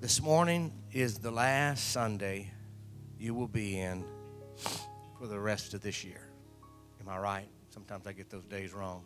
This morning is the last Sunday you will be in for the rest of this year. Am I right? Sometimes I get those days wrong.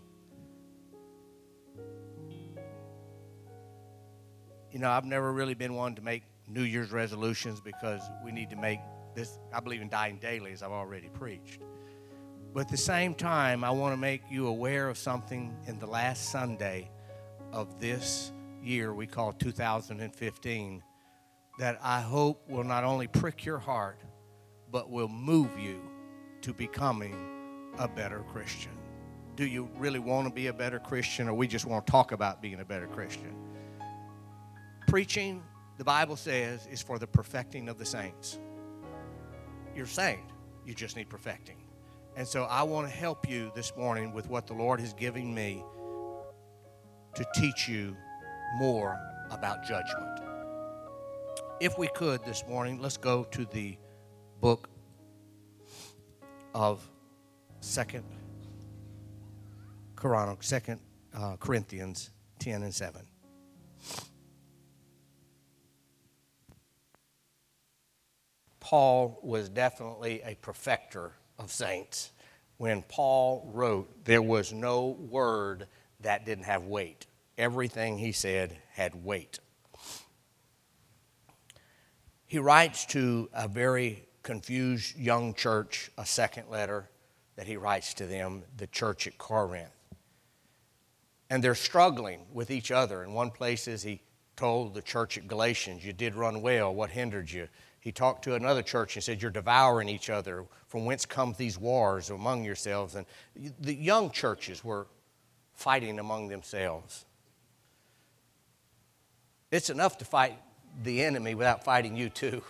You know, I've never really been one to make New Year's resolutions because we need to make this. I believe in dying daily, as I've already preached. But at the same time, I want to make you aware of something in the last Sunday of this year we call 2015 that I hope will not only prick your heart, but will move you to becoming a better Christian. Do you really want to be a better Christian, or we just want to talk about being a better Christian? Preaching, the Bible says, is for the perfecting of the saints. You're saved. You just need perfecting. And so I want to help you this morning with what the Lord is giving me to teach you more about judgment. If we could this morning, let's go to the book of 2 Corinthians 10 and 7. Paul was definitely a perfecter of saints. When Paul wrote, there was no word that didn't have weight. Everything he said had weight. He writes to a very confused young church a second letter that he writes to them, the church at Corinth. And they're struggling with each other. In one place, he told the church at Galatians, you did run well, what hindered you? He talked to another church and said, you're devouring each other. From whence come these wars among yourselves? And the young churches were fighting among themselves. It's enough to fight the enemy without fighting you too.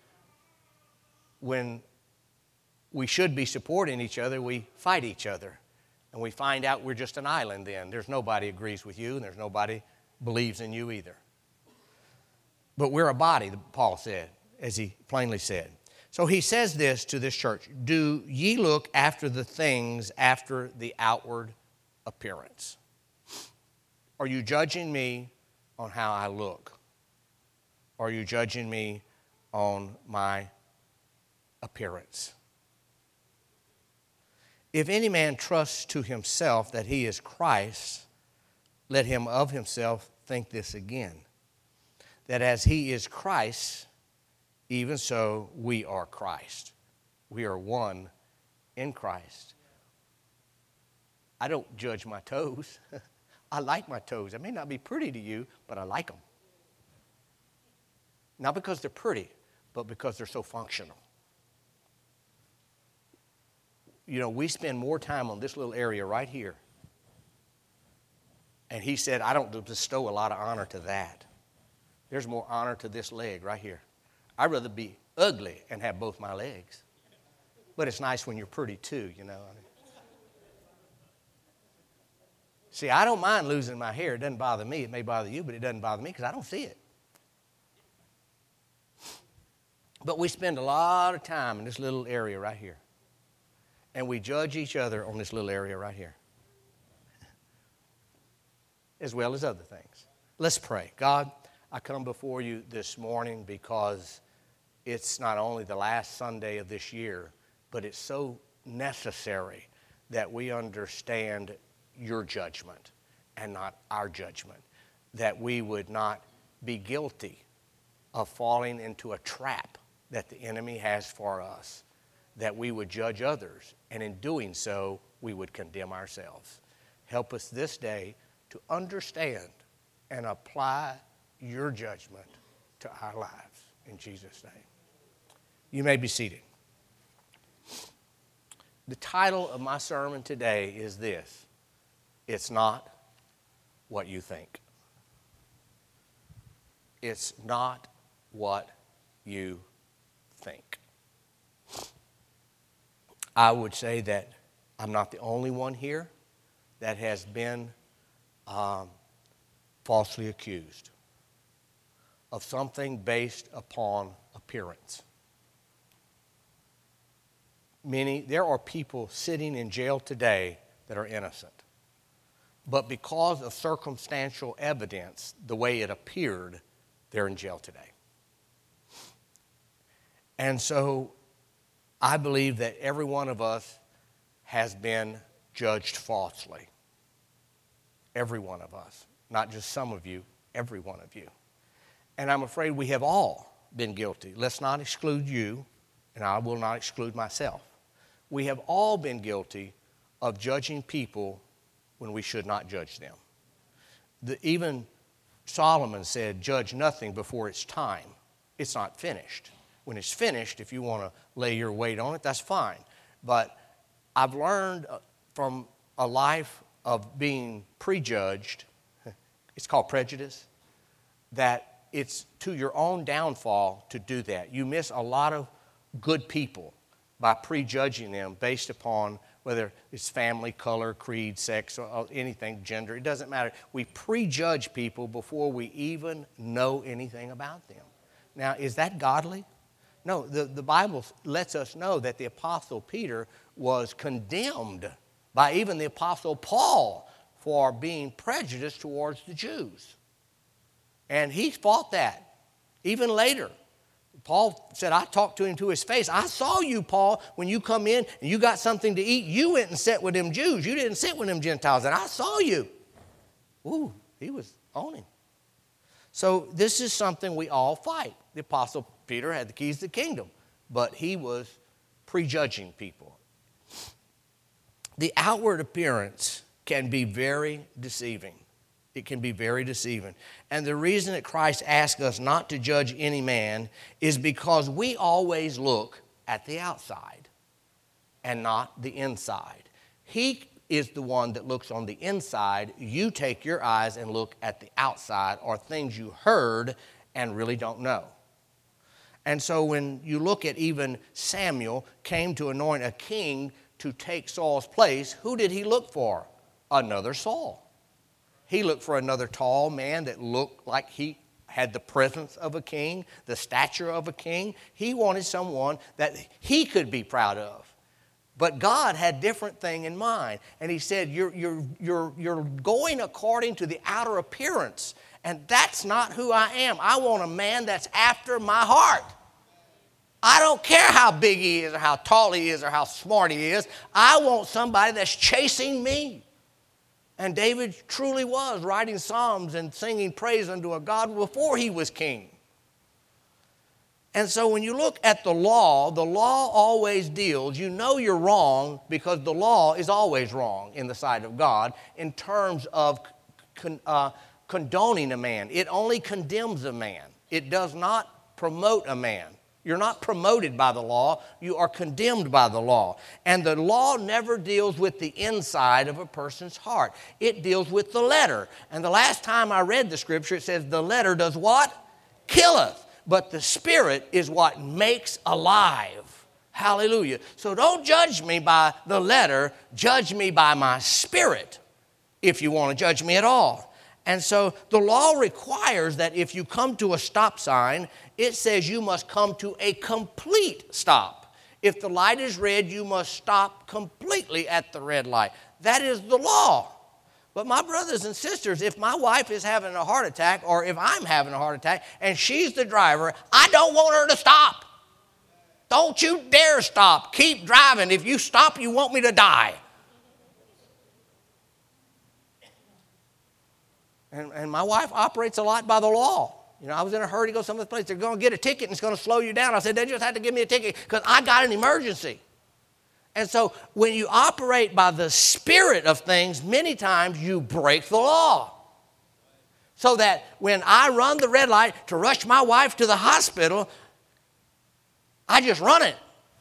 When we should be supporting each other, we fight each other. And we find out we're just an island then. There's nobody agrees with you, and there's nobody believes in you either. But we're a body, Paul said, as he plainly said. So he says this to this church, do ye look after the things after the outward appearance? Are you judging me on how I look? Are you judging me on my appearance? If any man trusts to himself that he is Christ, let him of himself think this again, that as he is Christ, even so we are Christ. We are one in Christ. I don't judge my toes. I like my toes. They may not be pretty to you, but I like them. Not because they're pretty, but because they're so functional. You know, we spend more time on this little area right here. And he said, I don't bestow a lot of honor to that. There's more honor to this leg right here. I'd rather be ugly and have both my legs. But it's nice when you're pretty too, you know. See, I don't mind losing my hair. It doesn't bother me. It may bother you, but it doesn't bother me because I don't see it. But we spend a lot of time in this little area right here. And we judge each other on this little area right here. As well as other things. Let's pray. God, I come before you this morning because it's not only the last Sunday of this year, but it's so necessary that we understand your judgment and not our judgment. That we would not be guilty of falling into a trap that the enemy has for us. That we would judge others, and in doing so, we would condemn ourselves. Help us this day to understand and apply your judgment to our lives. In Jesus' name. You may be seated. The title of my sermon today is this: It's not what you think. It's not what you think. I would say that I'm not the only one here that has been falsely accused of something based upon appearance. There are people sitting in jail today that are innocent. But because of circumstantial evidence, the way it appeared, they're in jail today. And so I believe that every one of us has been judged falsely. Every one of us. Not just some of you, every one of you. And I'm afraid we have all been guilty. Let's not exclude you, and I will not exclude myself. We have all been guilty of judging people when we should not judge them. Even Solomon said, judge nothing before it's time. It's not finished. When it's finished, if you want to lay your weight on it, that's fine. But I've learned from a life of being prejudged, it's called prejudice, that it's to your own downfall to do that. You miss a lot of good people by prejudging them based upon whether it's family, color, creed, sex, or anything, gender. It doesn't matter. We prejudge people before we even know anything about them. Now, is that godly? No, the Bible lets us know that the Apostle Peter was condemned by even the Apostle Paul for being prejudiced towards the Jews. And he fought that even later. Paul said, I talked to him to his face. I saw you, Paul, when you come in and you got something to eat. You went and sat with them Jews. You didn't sit with them Gentiles. And I saw you. Ooh, he was on him. So this is something we all fight. The Apostle Peter had the keys to the kingdom, but he was prejudging people. The outward appearance can be very deceiving. It can be very deceiving. And the reason that Christ asks us not to judge any man is because we always look at the outside and not the inside. He is the one that looks on the inside. You take your eyes and look at the outside, or things you heard and really don't know. And so when you look at even Samuel came to anoint a king to take Saul's place, who did he look for? Another Saul. He looked for another tall man that looked like he had the presence of a king, the stature of a king. He wanted someone that he could be proud of. But God had a different thing in mind. And he said, you're going according to the outer appearance. And that's not who I am. I want a man that's after my heart. I don't care how big he is or how tall he is or how smart he is. I want somebody that's chasing me. And David truly was writing psalms and singing praise unto a God before he was king. And so when you look at the law always deals, you know you're wrong because the law is always wrong in the sight of God in terms of condoning a man. It only condemns a man. It does not promote a man. You're not promoted by the law. You are condemned by the law. And the law never deals with the inside of a person's heart. It deals with the letter. And the last time I read the scripture, it says the letter does what? Killeth. But the Spirit is what makes alive. Hallelujah. So don't judge me by the letter. Judge me by my spirit if you want to judge me at all. And so the law requires that if you come to a stop sign, it says you must come to a complete stop. If the light is red, you must stop completely at the red light. That is the law. But my brothers and sisters, if my wife is having a heart attack or if I'm having a heart attack and she's the driver, I don't want her to stop. Don't you dare stop. Keep driving. If you stop, you want me to die. And my wife operates a lot by the law. You know, I was in a hurry to go some other place. They're going to get a ticket and it's going to slow you down. I said, they just had to give me a ticket because I got an emergency. And so when you operate by the spirit of things, many times you break the law. So that when I run the red light to rush my wife to the hospital, I just run it.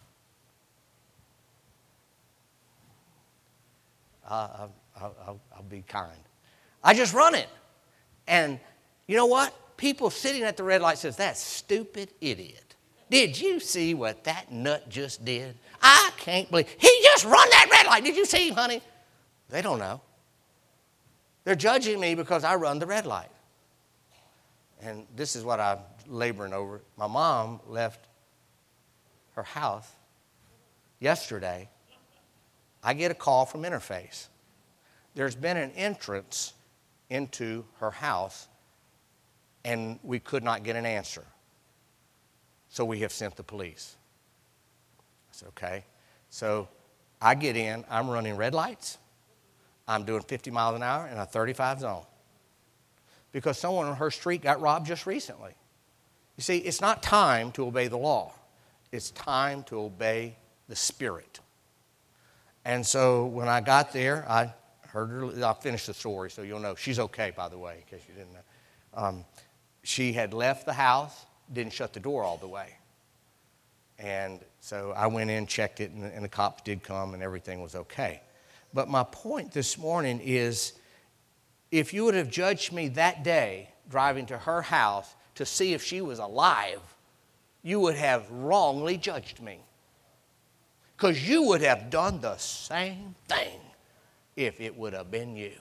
I'll be kind. I just run it. And you know what? People sitting at the red light says, that stupid idiot. Did you see what that nut just did? I can't believe. He just run that red light. Did you see him, honey? They don't know. They're judging me because I run the red light. And this is what I'm laboring over. My mom left her house yesterday. I get a call from Interface. There's been an entrance into her house, and we could not get an answer. so we have sent the police. I said, okay. So I get in, I'm running red lights. I'm doing 50 miles an hour in a 35 zone. Because someone on her street got robbed just recently. You see, it's not time to obey the law. It's time to obey the Spirit. And so when I got there, I heard her. I'll finish the story so you'll know. She's okay, by the way, in case you didn't know. She had left the house, didn't shut the door all the way. And so I went in, checked it, and the cops did come, and everything was okay. But my point this morning is, if you would have judged me that day driving to her house to see if she was alive, you would have wrongly judged me. Because you would have done the same thing if it would have been you.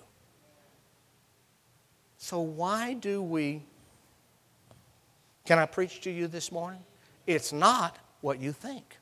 So why do we... Can I preach to you this morning? It's not what you think.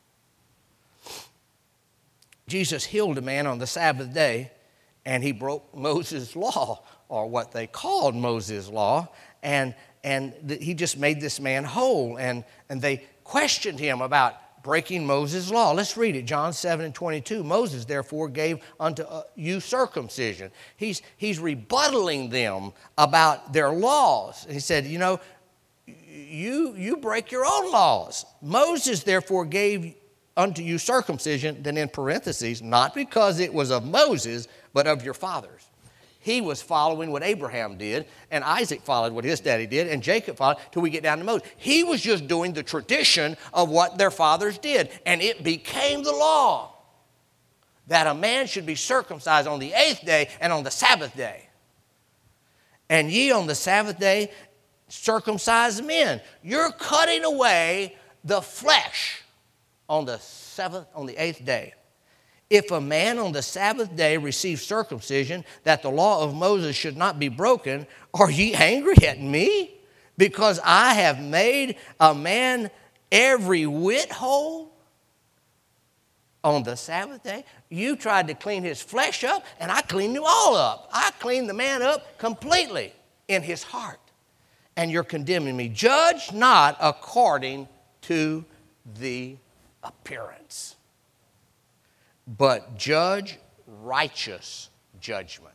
Jesus healed a man on the Sabbath day, and he broke Moses' law, or what they called Moses' law, and he just made this man whole, and they questioned him about breaking Moses' law. Let's read it, John 7:22. Moses, therefore, gave unto you circumcision. He's rebuttaling them about their laws. He said, you know, you break your own laws. Moses, therefore, gave unto you circumcision, then in parentheses, not because it was of Moses, but of your fathers. He was following what Abraham did, and Isaac followed what his daddy did, and Jacob followed till we get down to Moses. He was just doing the tradition of what their fathers did, and it became the law that a man should be circumcised on the 8th day and on the Sabbath day. And ye on the Sabbath day circumcise men. You're cutting away the flesh on the 8th day. If a man on the Sabbath day receives circumcision, that the law of Moses should not be broken, are ye angry at me? Because I have made a man every whit whole on the Sabbath day? You tried to clean his flesh up, and I cleaned him all up. I cleaned the man up completely in his heart. And you're condemning me. Judge not according to the appearance, but judge righteous judgment.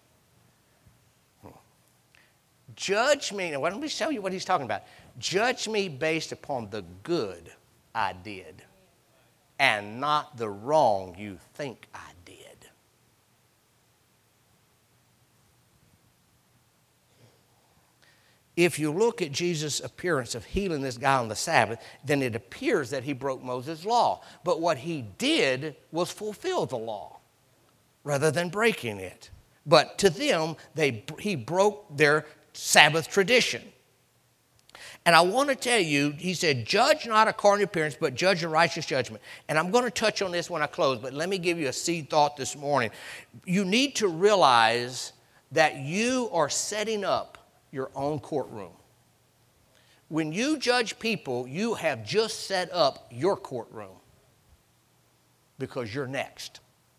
Judge me, now let me show you what he's talking about. Judge me based upon the good I did and not the wrong you think I did. If you look at Jesus' appearance of healing this guy on the Sabbath, then it appears that he broke Moses' law. But what he did was fulfill the law rather than breaking it. But to them, he broke their Sabbath tradition. And I want to tell you, he said, judge not according to appearance, but judge a righteous judgment. And I'm going to touch on this when I close, but let me give you a seed thought this morning. You need to realize that you are setting up your own courtroom. When you judge people, you have just set up your courtroom because you're next.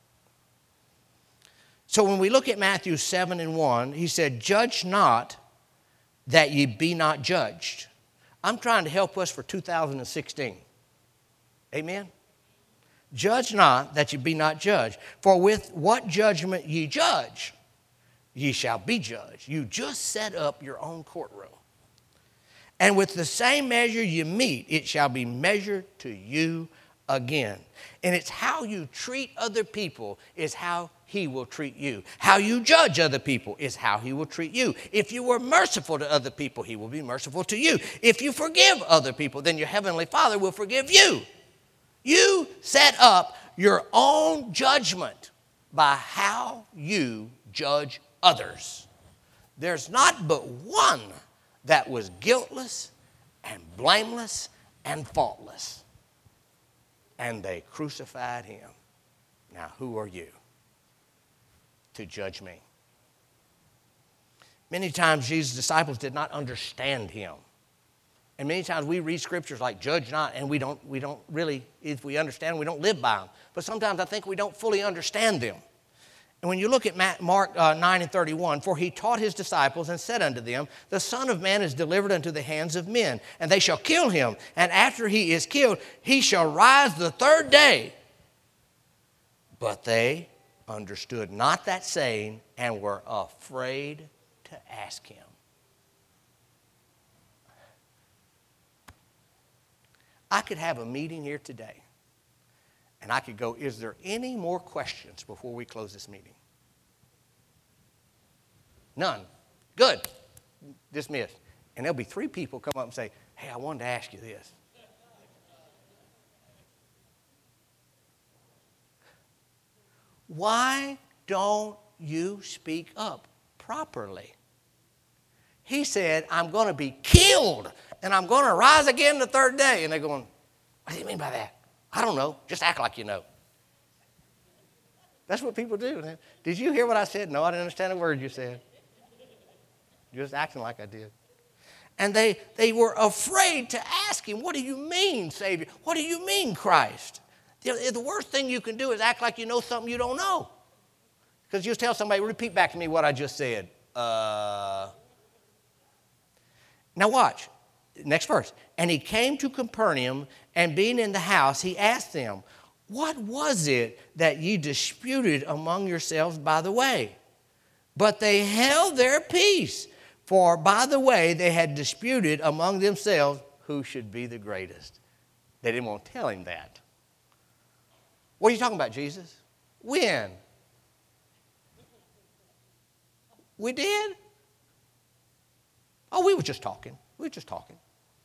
So when we look at Matthew 7:1, he said, judge not that ye be not judged. I'm trying to help us for 2016. Amen? Judge not that ye be not judged. For with what judgment ye judge, ye shall be judged. You just set up your own courtroom. And with the same measure you meet, it shall be measured to you again. And it's how you treat other people is how he will treat you. How you judge other people is how he will treat you. If you were merciful to other people, he will be merciful to you. If you forgive other people, then your heavenly Father will forgive you. You set up your own judgment by how you judge others. There's not but one that was guiltless and blameless and faultless. And they crucified him. Now, who are you to judge me? Many times Jesus' disciples did not understand him. And many times we read scriptures like judge not, and we don't really, if we understand them, we don't live by them. But sometimes I think we don't fully understand them. And when you look at Mark 9:31, for he taught his disciples and said unto them, the Son of Man is delivered unto the hands of men, and they shall kill him. And after he is killed, he shall rise the third day. But they understood not that saying and were afraid to ask him. I could have a meeting here today, and I could go, is there any more questions before we close this meeting? None. Good. Dismissed. And there'll be 3 people come up and say, hey, I wanted to ask you this. Why don't you speak up properly? He said, I'm going to be killed, and I'm going to rise again the third day. And they're going, what do you mean by that? I don't know. Just act like you know. That's what people do. Did you hear what I said? No, I didn't understand a word you said. Just acting like I did. And they were afraid to ask him, what do you mean, Savior? What do you mean, Christ? The worst thing you can do is act like you know something you don't know. Because you just tell somebody, repeat back to me what I just said. Now watch. Next verse. And he came to Capernaum, and being in the house, he asked them, what was it that ye disputed among yourselves by the way? But they held their peace, for by the way they had disputed among themselves who should be the greatest. They didn't want to tell him that. What are you talking about, Jesus? When? We did? Oh, we were just talking. We were just talking.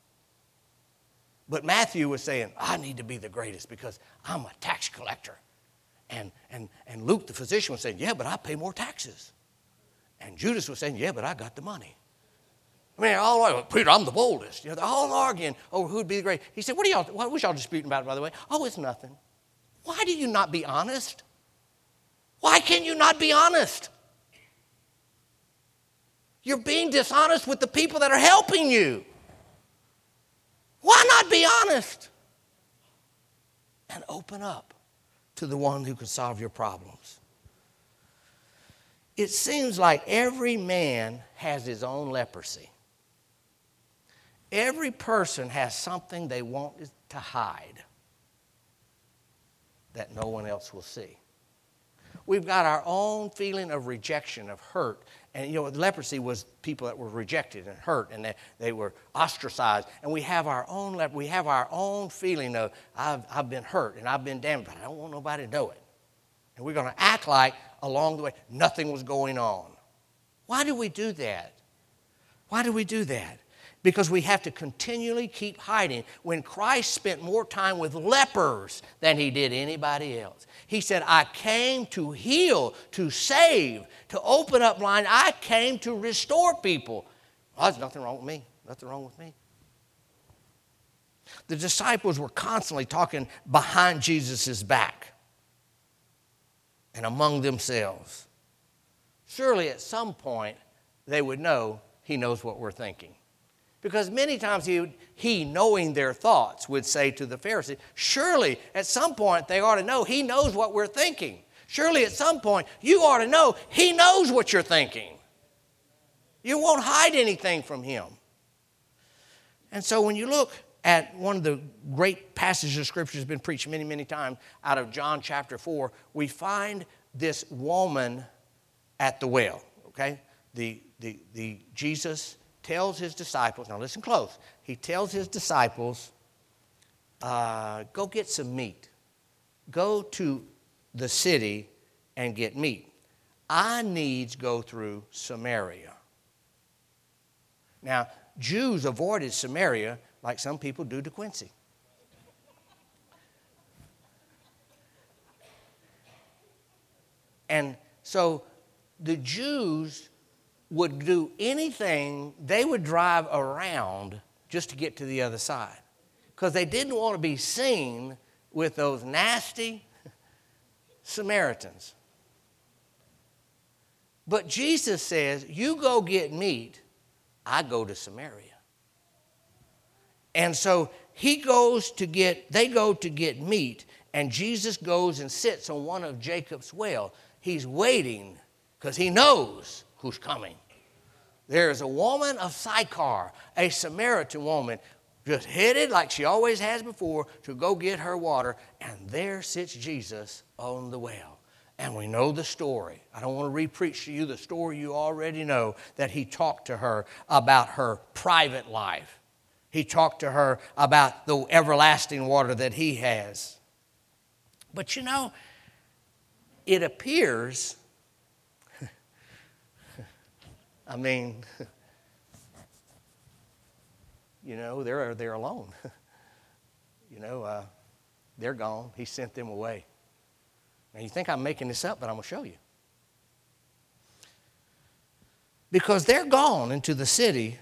But Matthew was saying, I need to be the greatest because I'm a tax collector. And Luke, the physician, was saying, yeah, but I pay more taxes. And Judas was saying, yeah, but I got the money. I mean, all arguing, Peter, I'm the boldest. They're all arguing over who'd be the greatest. He said, what was y'all disputing about, by the way? Oh, it's nothing. Why do you not be honest? Why can you not be honest? You're being dishonest with the people that are helping you. Why not be honest? And open up to the one who can solve your problems. It seems like every man has his own leprosy. Every person has something they want to hide that no one else will see. We've got our own feeling of rejection, of hurt. And, leprosy was people that were rejected and hurt, and they were ostracized. And we have our own feeling of, I've been hurt and I've been damaged, but I don't want nobody to know it. And we're going to act like along the way nothing was going on. Why do we do that? Why do we do that? Because we have to continually keep hiding. When Christ spent more time with lepers than he did anybody else. He said, I came to heal, to save, to open up blind. I came to restore people. Well, there's nothing wrong with me. Nothing wrong with me. The disciples were constantly talking behind Jesus' back and among themselves. Surely at some point they would know he knows what we're thinking. Because many times he, knowing their thoughts, would say to the Pharisees, surely at some point they ought to know he knows what we're thinking. Surely at some point you ought to know he knows what you're thinking. You won't hide anything from him. And so when you look at one of the great passages of Scripture that's been preached many, many times out of John chapter 4, we find this woman at the well, okay? The Jesus tells his disciples, now listen close, he tells his disciples, go get some meat. Go to the city and get meat. I needs go through Samaria. Now, Jews avoided Samaria like some people do DeQuincy. And so the Jews would do anything, they would drive around just to get to the other side. Because they didn't want to be seen with those nasty Samaritans. But Jesus says, you go get meat, I go to Samaria. And so they go to get meat, and Jesus goes and sits on one of Jacob's well. he's waiting because he knows who's coming. There's a woman of Sychar, a Samaritan woman, just headed like she always has before to go get her water. And there sits Jesus on the well. And we know the story. I don't want to re-preach to you the story you already know, that he talked to her about her private life. He talked to her about the everlasting water that he has. But you know, it appears, I mean, you know, they're alone. You know, they're gone. He sent them away. Now, you think I'm making this up, but I'm going to show you. Because they're gone into the city,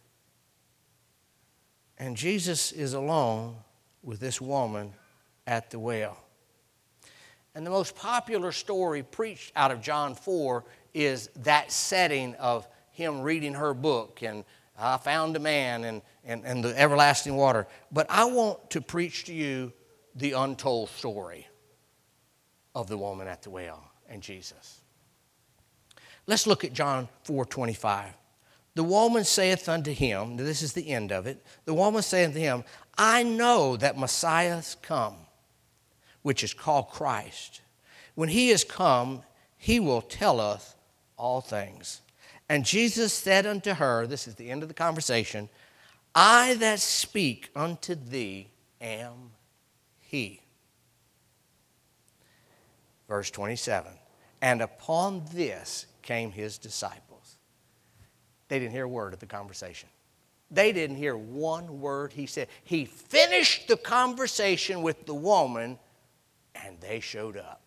and Jesus is alone with this woman at the well. And the most popular story preached out of John 4 is that setting of him reading her book, and I found a man and the everlasting water. But I want to preach to you the untold story of the woman at the well and Jesus. Let's look at John 4:25. The woman saith unto him, this is the end of it. The woman saith unto him, I know that Messiah is come, which is called Christ. When he is come, he will tell us all things. And Jesus said unto her, this is the end of the conversation, I that speak unto thee am he. Verse 27, and upon this came his disciples. They didn't hear a word of the conversation. They didn't hear one word he said. He finished the conversation with the woman, and they showed up.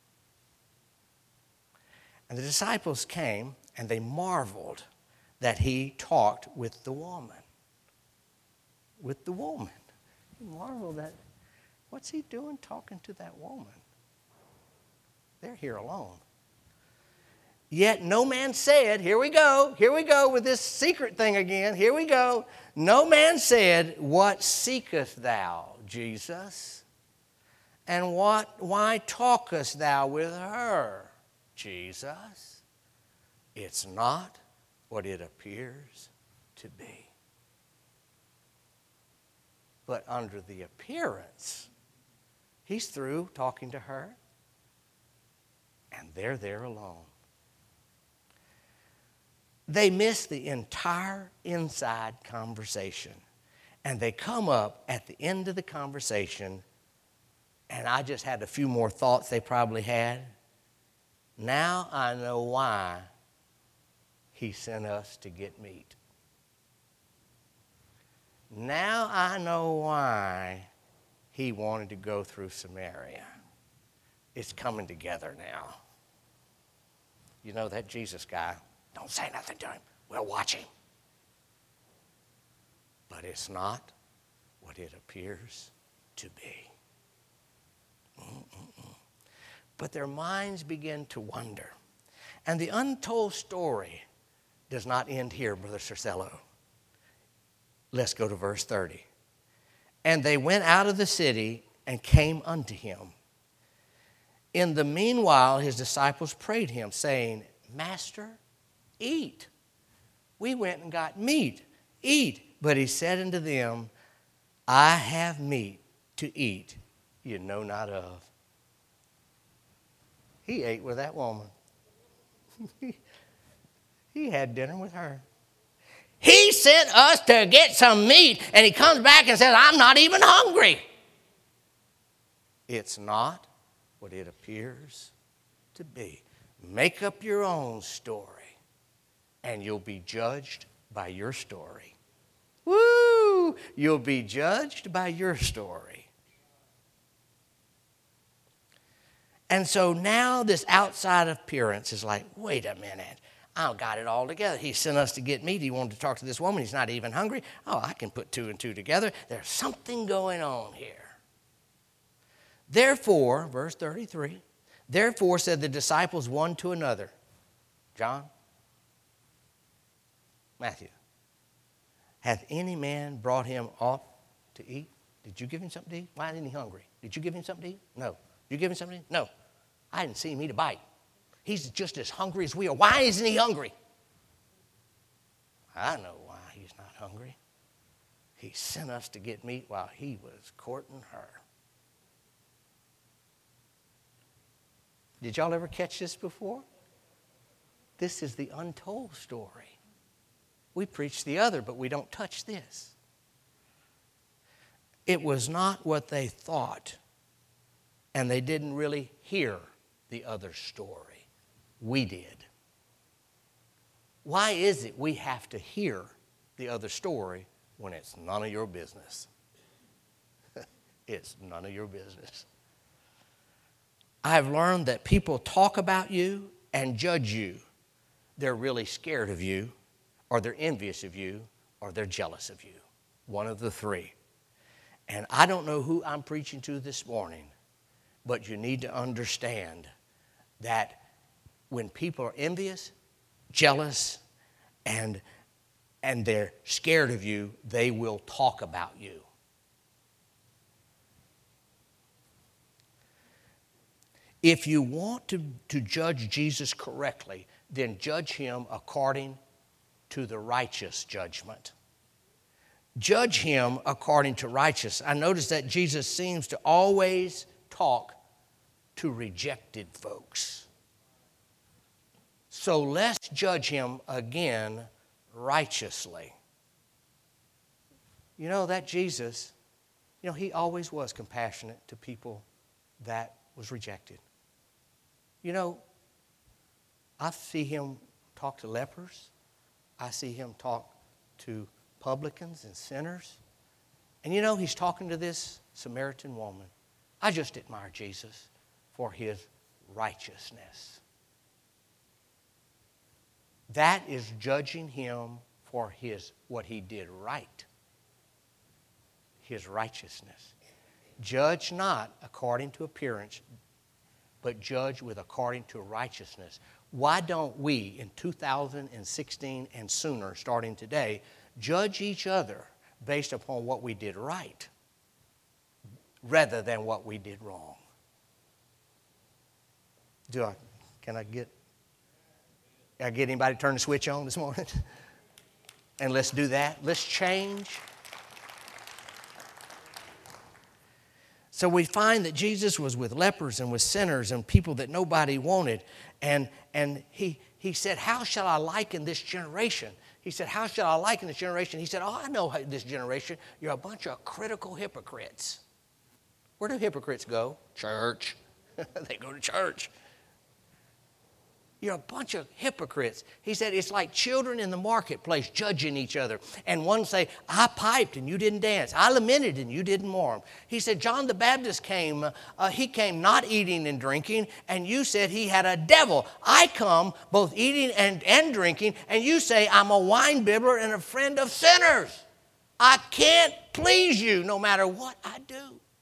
And the disciples came, and they marveled that he talked with the woman. With the woman. He marveled that, what's he doing talking to that woman? They're here alone. Yet no man said, here we go with this secret thing again, here we go. No man said, what seekest thou, Jesus? And why talkest thou with her, Jesus? It's not what it appears to be. But under the appearance, he's through talking to her, and they're there alone. They miss the entire inside conversation. And they come up at the end of the conversation, and I just had a few more thoughts they probably had. Now I know why he sent us to get meat. Now I know why he wanted to go through Samaria. It's coming together now. You know, that Jesus guy, don't say nothing to him. We'll watch him. But it's not what it appears to be. But their minds begin to wonder. And the untold story does not end here, Brother Cercello. Let's go to verse 30. And they went out of the city and came unto him. In the meanwhile, his disciples prayed him, saying, Master, eat. We went and got meat. Eat. But he said unto them, I have meat to eat you know not of. He ate with that woman. He had dinner with her. He sent us to get some meat, and he comes back and says, I'm not even hungry. It's not what it appears to be. Make up your own story, and you'll be judged by your story. Woo! You'll be judged by your story. And so now this outside appearance is like, wait a minute. I've got it all together. He sent us to get meat. He wanted to talk to this woman. He's not even hungry. Oh, I can put two and two together. There's something going on here. Therefore, verse 33, therefore said the disciples one to another. John, Matthew, hath any man brought him aught to eat? Did you give him something to eat? Why isn't he hungry? Did you give him something to eat? No. Did you give him something to eat? No. I didn't see him eat a bite. He's just as hungry as we are. Why isn't he hungry? I know why he's not hungry. He sent us to get meat while he was courting her. Did y'all ever catch this before? This is the untold story. We preach the other, but we don't touch this. It was not what they thought, and they didn't really hear the other story. We did. Why is it we have to hear the other story when it's none of your business? It's none of your business. I've learned that people talk about you and judge you. They're really scared of you, or they're envious of you, or they're jealous of you. One of the three. And I don't know who I'm preaching to this morning, but you need to understand that when people are envious, jealous, and they're scared of you, they will talk about you. If you want to judge Jesus correctly, then judge him according to the righteous judgment. Judge him according to righteous. I notice that Jesus seems to always talk to rejected folks. So let's judge him again righteously. You know, that Jesus, he always was compassionate to people that was rejected. I see him talk to lepers. I see him talk to publicans and sinners. And he's talking to this Samaritan woman. I just admire Jesus for his righteousness. That is judging him for what he did right. His righteousness. Judge not according to appearance, but judge according to righteousness. Why don't we, in 2016 and sooner, starting today, judge each other based upon what we did right rather than what we did wrong? Can I get anybody to turn the switch on this morning? And let's do that. Let's change. So we find that Jesus was with lepers and with sinners and people that nobody wanted. And he said, how shall I liken this generation? He said, how shall I liken this generation? He said, I know this generation. You're a bunch of critical hypocrites. Where do hypocrites go? Church. They go to church. You're a bunch of hypocrites. He said, it's like children in the marketplace judging each other. And one say, I piped and you didn't dance. I lamented and you didn't mourn. He said, John the Baptist came, he came not eating and drinking, and you said he had a devil. I come both eating and drinking, and you say I'm a wine bibbler and a friend of sinners. I can't please you no matter what I do.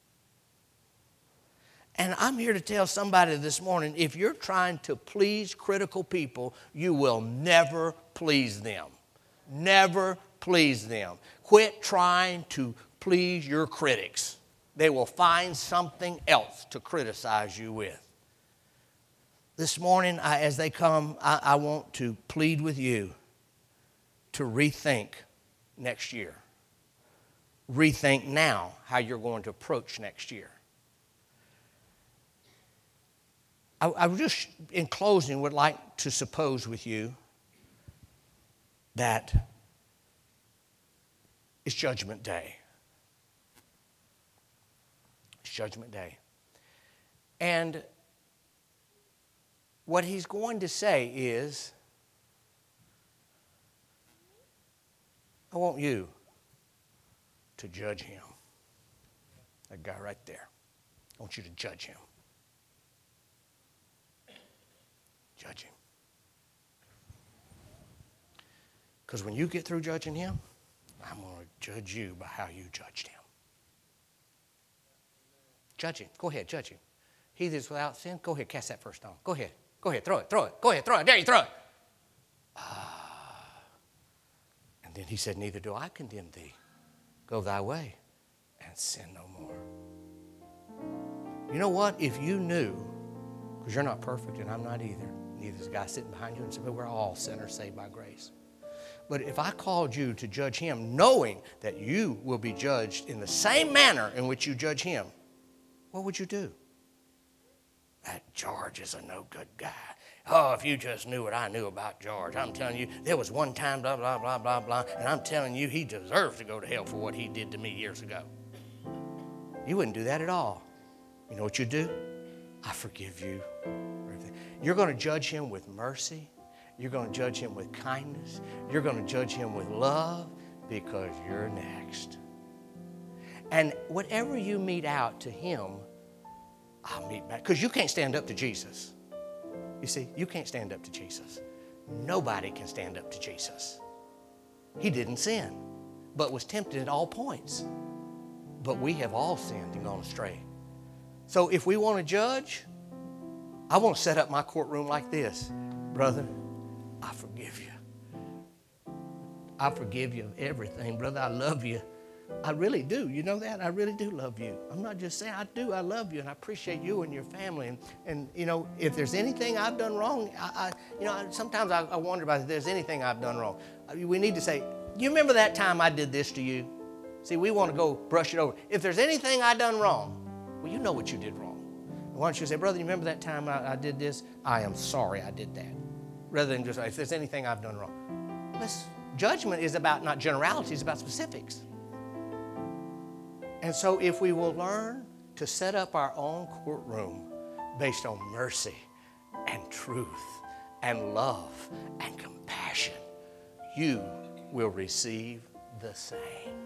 And I'm here to tell somebody this morning, if you're trying to please critical people, you will never please them. Never please them. Quit trying to please your critics. They will find something else to criticize you with. This morning, as they come, I want to plead with you to rethink next year. Rethink now how you're going to approach next year. I just, in closing, would like to suppose with you that it's Judgment Day. It's Judgment Day. And what he's going to say is, I want you to judge him. That guy right there. I want you to judge him. Judge him. Because when you get through judging him, I'm going to judge you by how you judged him. Judge him. Go ahead, judge him. He that is without sin, go ahead, cast that first stone. Go ahead. Go ahead, throw it. Go ahead, throw it. There you throw it. And then he said, neither do I condemn thee. Go thy way and sin no more. You know what? If you knew, because you're not perfect and I'm not either, Neither is the guy sitting behind you and say, but we're all sinners saved by grace. But if I called you to judge him, knowing that you will be judged in the same manner in which you judge him, what would you do? That George is a no good guy. Oh, if you just knew what I knew about George. I'm telling you, there was one time, blah, blah, blah, blah, blah, and I'm telling you, he deserves to go to hell for what he did to me years ago. You wouldn't do that at all. You know what you do? I forgive you. You're going to judge him with mercy. You're going to judge him with kindness. You're going to judge him with love because you're next. And whatever you mete out to him, I'll meet back. Because you can't stand up to Jesus. You see, you can't stand up to Jesus. Nobody can stand up to Jesus. He didn't sin, but was tempted at all points. But we have all sinned and gone astray. So if we want to judge, I want to set up my courtroom like this. Brother, I forgive you. I forgive you of everything. Brother, I love you. I really do. You know that? I really do love you. I'm not just saying I do. I love you, and I appreciate you and your family. And you know, if there's anything I've done wrong, sometimes I wonder about if there's anything I've done wrong. We need to say, you remember that time I did this to you? See, we want to go brush it over. If there's anything I done wrong, well, you know what you did wrong. Why don't you say, brother, you remember that time I did this? I am sorry I did that. Rather than just, if there's anything I've done wrong. Judgment is about not generalities, it's about specifics. And so if we will learn to set up our own courtroom based on mercy and truth and love and compassion, you will receive the same.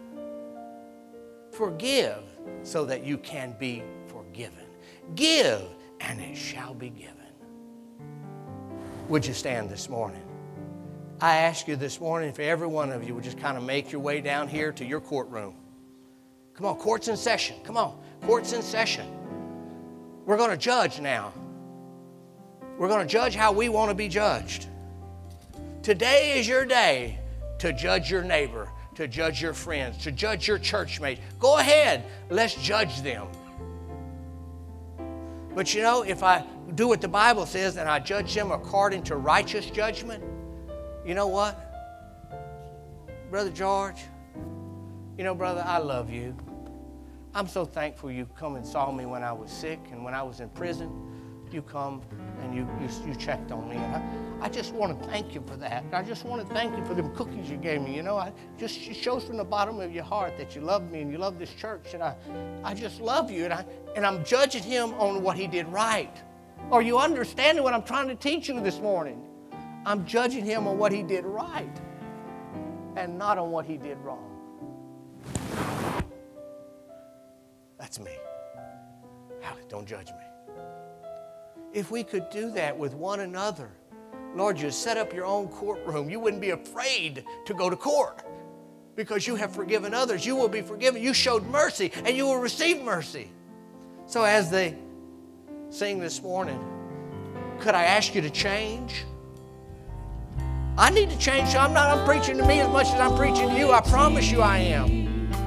Forgive so that you can be forgiven. Give, and it shall be given. Would you stand this morning? I ask you this morning if every one of you would just kind of make your way down here to your courtroom. Come on, court's in session. Come on, court's in session. We're going to judge now. We're going to judge how we want to be judged. Today is your day to judge your neighbor, to judge your friends, to judge your church mates. Go ahead, let's judge them. But you know, if I do what the Bible says and I judge them according to righteous judgment, you know what? Brother George, you know, brother, I love you. I'm so thankful you come and saw me when I was sick and when I was in prison. You come and you checked on me. And I just want to thank you for that. I just want to thank you for the cookies you gave me. You know, it shows from the bottom of your heart that you love me and you love this church. And I just love you. And I'm judging him on what he did right. Are you understanding what I'm trying to teach you this morning? I'm judging him on what he did right and not on what he did wrong. That's me. Don't judge me. If we could do that with one another, Lord, you set up your own courtroom. You wouldn't be afraid to go to court because you have forgiven others. You will be forgiven. You showed mercy and you will receive mercy. So as they sing this morning, could I ask you to change? I need to change. I'm preaching to me as much as I'm preaching to you. I promise you I am.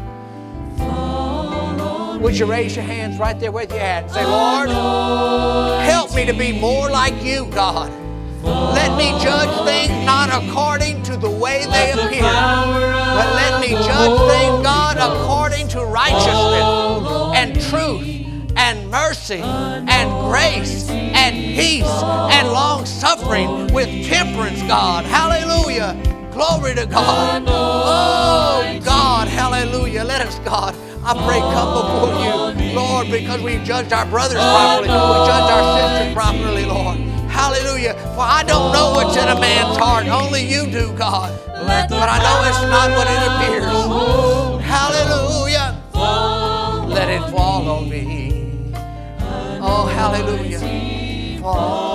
Would you raise your hands right there where you're at and say, Lord, help me to be more like you, God. Let me judge things not according to the way they appear, but let me judge things, God, according to righteousness and truth and mercy and grace and peace and long-suffering with temperance, God. Hallelujah. Glory to God. Oh, God. Hallelujah. Let us, God, I pray, come before you, Lord, because we've judged our brothers properly. We've judged our sisters properly, Lord. Hallelujah. For I don't know what's in a man's heart. Only you do, God. But I know it's not what it appears. Hallelujah. Let it fall on me. Oh, hallelujah. Fall.